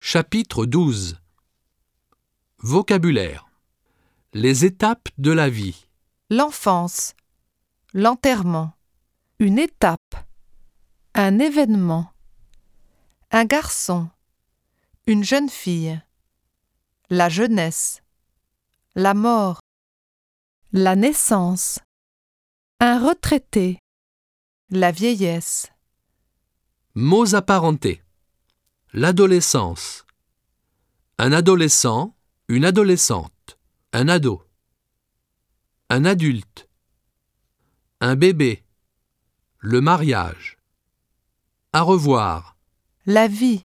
Chapitre 12. Vocabulaire. Les étapes de la vie. L'enfance, l'enterrement, une étape, un événement, un garçon, une jeune fille, la jeunesse, la mort, la naissance, un retraité, la vieillesse. Mots apparentés. L'adolescence. Un adolescent, une adolescente, un ado. Un adulte. Un bébé. Le mariage. À revoir. La vie,